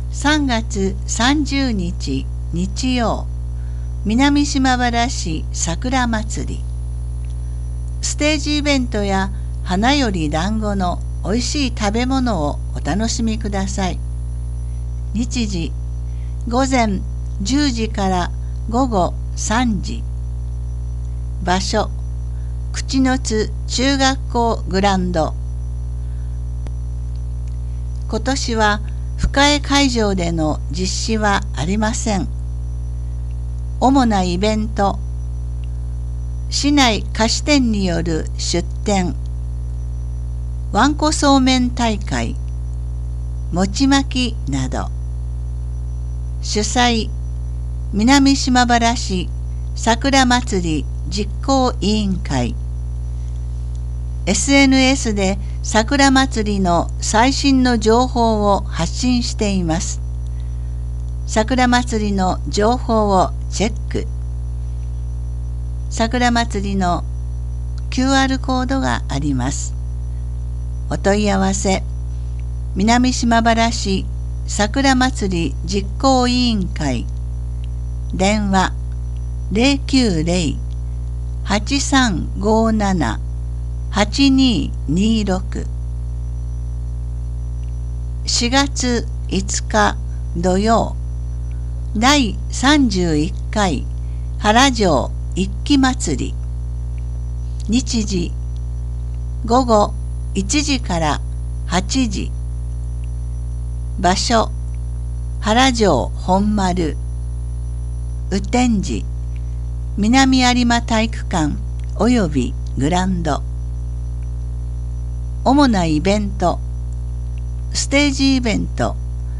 3月30日日曜、南島原市桜まつり。ステージイベントや花より団子のおいしい食べ物をお楽しみください。日時、午前10時から午後3時。場所、口の津中学校グランド。今年は深江会場での実施はありません。主なイベント、市内菓子店による出店、わんこそうめん大会、餅巻きなど。主催、南島原市桜まつり実行委員会。SNS で桜まつりの最新の情報を発信しています。桜まつりの情報をチェック。桜まつりの QR コードがあります。お問い合わせ、南島原市桜まつり実行委員会。電話 090-8357-8226。4月5日土曜、第31回原城一揆祭り。日時、午後1時から8時。場所、原城本丸。雨天時、南有馬体育館およびグランド。主なイベント、ステージイベント、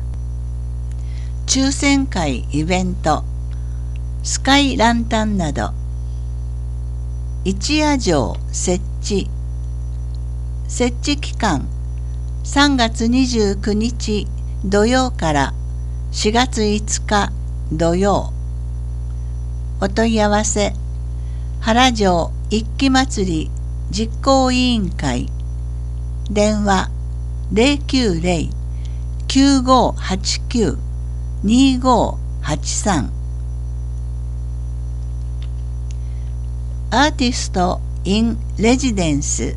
抽選会イベント、スカイランタンなど。一夜城設置。設置期間、3月29日土曜から4月5日土曜。お問い合わせ、原城一揆祭り実行委員会。電話 090-9589-2583。アーティスト・イン・レジデンス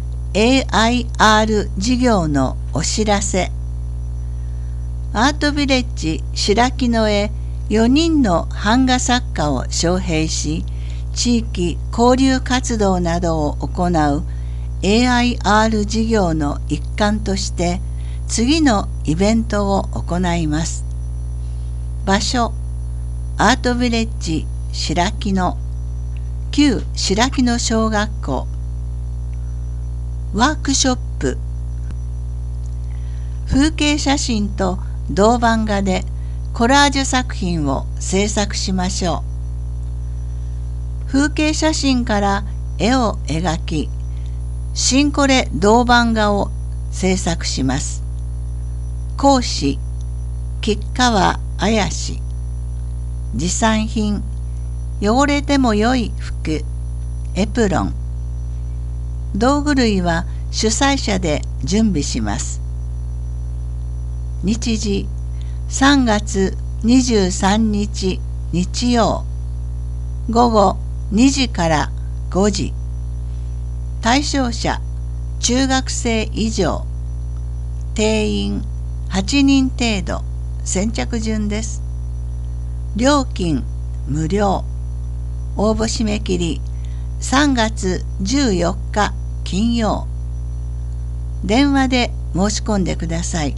AIR 事業のお知らせ。アートビレッジ白木野へ4人の版画作家を招聘し、地域交流活動などを行う AIR 事業の一環として次のイベントを行います。場所、アートビレッジ白木野、旧白木野小学校。ワークショップ、風景写真と銅版画でコラージュ作品を制作しましょう。風景写真から絵を描き、新コレ銅版画を制作します。講師、吉川綾氏。持参品、汚れても良い服、エプロン。道具類は主催者で準備します。日時、3月23日日曜、午後2時から5時。対象者、中学生以上。定員8人程度。先着順です。料金無料。応募締め切り3月14日金曜。電話で申し込んでください。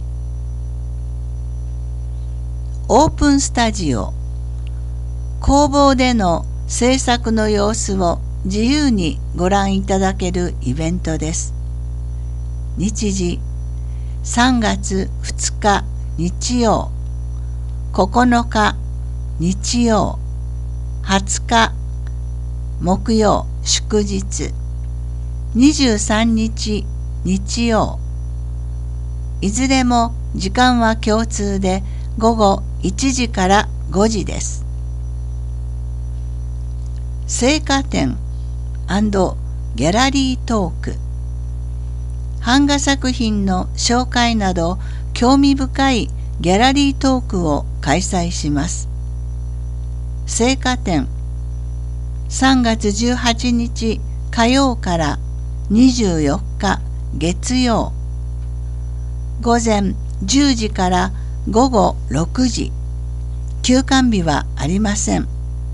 オープンスタジオ。工房での制作の様子を自由にご覧いただけるイベントです。日時、3月2日日曜、9日日曜、20日木曜祝日、23日日曜。いずれも時間は共通で午後1時から5時です。生花展&ギャラリートーク。版画作品の紹介など興味深いギャラリートークを開催します。聖火展3月18日火曜から24日月曜、午前10時から午後6時、休館日はありません。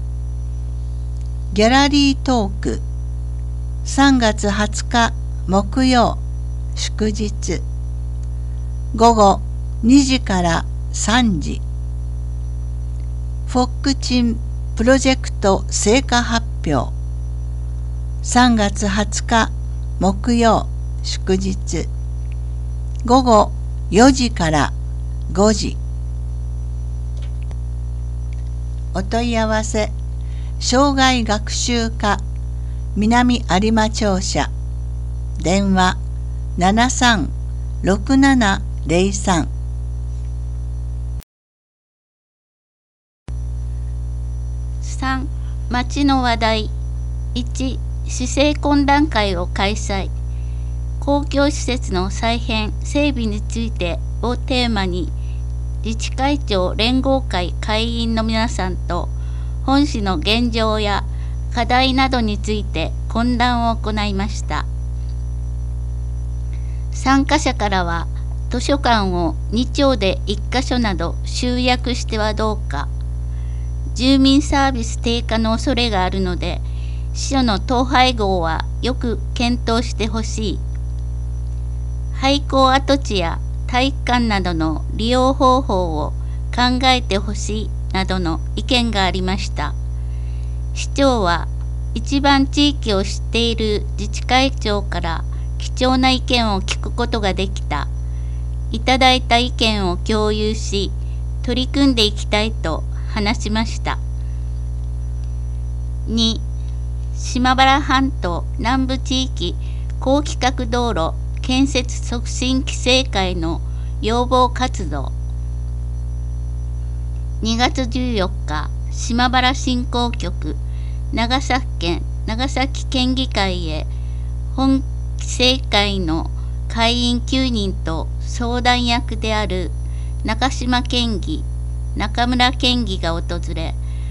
ギャラリートーク3月20日木曜祝日、午後2時から3時、フォックチンプロジェクト成果発表3月20日木曜祝日、午後4時から5時。お問い合わせ生涯学習課南有馬庁舎、電話736703。 3. 町の話題。1. 市政懇談会を開催。公共施設の再編・整備についてをテーマに、自治会長連合会会員の皆さんと本市の現状や課題などについて懇談を行いました。参加者からは、図書館を2町で1カ所など集約してはどうか、住民サービス低下の恐れがあるので、市所の統廃合はよく検討してほしい、廃校跡地や体育館などの利用方法を考えてほしいなどの意見がありました。市長は一番地域を知っている自治会長から貴重な意見を聞くことができた。いただいた意見を共有し、取り組んでいきたいと話しました。2. 島原半島南部地域高規格道路建設促進規制会の要望活動。2月14日、島原振興局長崎県長崎県議会へ本規制会の会員9人と相談役である中島県議、中村県議が訪れ、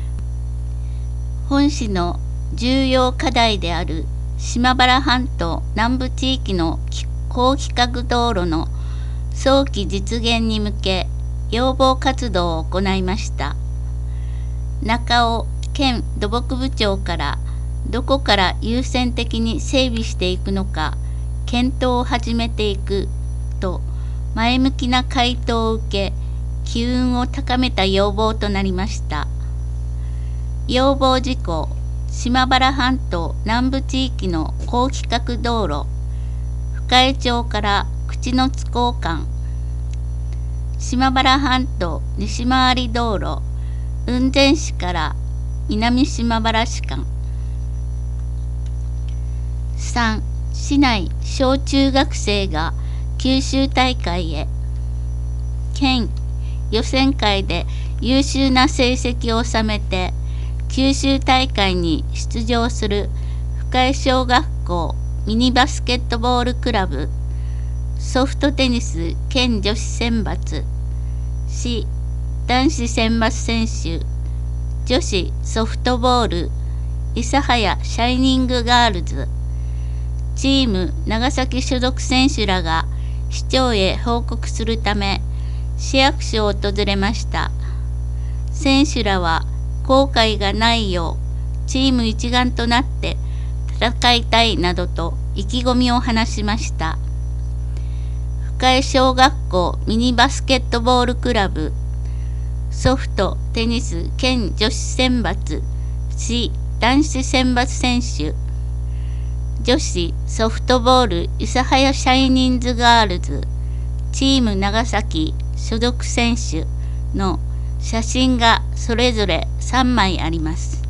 本市の重要課題である島原半島南部地域の高規格道路の早期実現に向け要望活動を行いました。中尾県土木部長からどこから優先的に整備していくのか検討を始めていくと前向きな回答を受け、機運を高めた要望となりました。要望事項、島原半島南部地域の高規格道路、深江町から口の津港間、島原半島西回り道路、雲仙市から南島原市間。3. 市内小中学生が九州大会へ。県予選会で優秀な成績を収めて九州大会に出場する深江小学校ミニバスケットボールクラブ、ソフトテニス県女子選抜、市男子選抜選手、女子ソフトボール諫早シャイニングガールズ、チーム長崎所属選手らが市長へ報告するため市役所を訪れました。選手らは後悔がないようチーム一丸となって戦いたいなどと意気込みを話しました。深江小学校ミニバスケットボールクラブ、ソフトテニス県女子選抜、市男子選抜選手、女子ソフトボール諫早シャイニンズガールズ、チーム長崎所属選手の写真がそれぞれ3枚あります。